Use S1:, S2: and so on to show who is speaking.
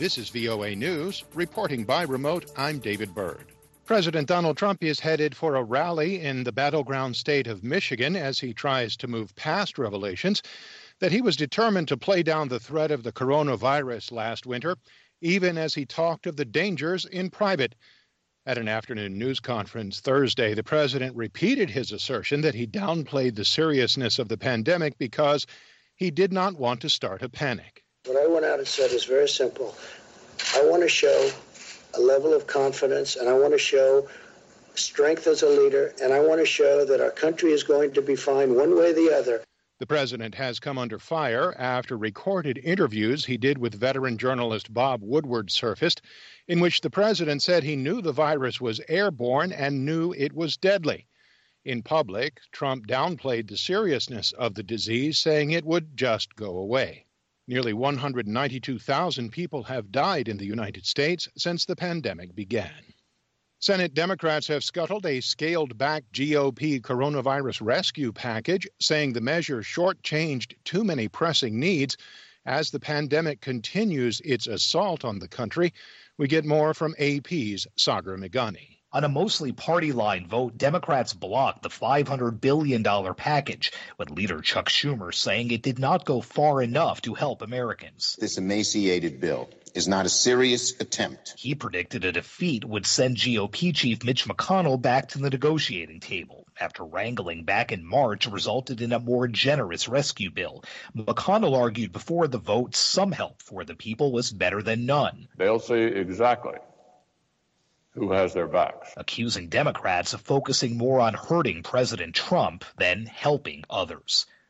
S1: This is VOA News. Reporting by remote, I'm David Byrd. President Donald Trump is headed for a rally in the battleground state of Michigan as he tries to move past revelations that he was determined to play down the threat of the coronavirus last winter, even as he talked of the dangers in private. At an afternoon news conference Thursday, the president repeated his assertion that he downplayed the seriousness of the pandemic because he did not want to start a panic.
S2: What I went out and said is very simple. I want to show a level of confidence, and I want to show strength as a leader, and I want to show that our country is going to be fine one way or the other.
S1: The president has come under fire after recorded interviews he did with veteran journalist Bob Woodward surfaced, in which the president said he knew the virus was airborne and knew it was deadly. In public, Trump downplayed the seriousness of the disease, saying it would just go away. Nearly 192,000 people have died in the United States since the pandemic began. Senate Democrats have scuttled a scaled-back GOP coronavirus rescue package, saying the measure shortchanged too many pressing needs as the pandemic continues its assault on the country. We get more from AP's Sagar Meghani.
S3: On a mostly party-line vote, Democrats blocked the $500 billion package, with leader Chuck Schumer saying it did not go far enough to help Americans.
S4: This emaciated bill is not a serious attempt.
S3: He predicted a defeat would send GOP Chief Mitch McConnell back to the negotiating table after wrangling back in March resulted in a more generous rescue bill. McConnell argued before the vote some help for the people was better than none.
S5: They'll see exactly who has their backs,
S3: accusing Democrats of focusing more on hurting President Trump than helping others.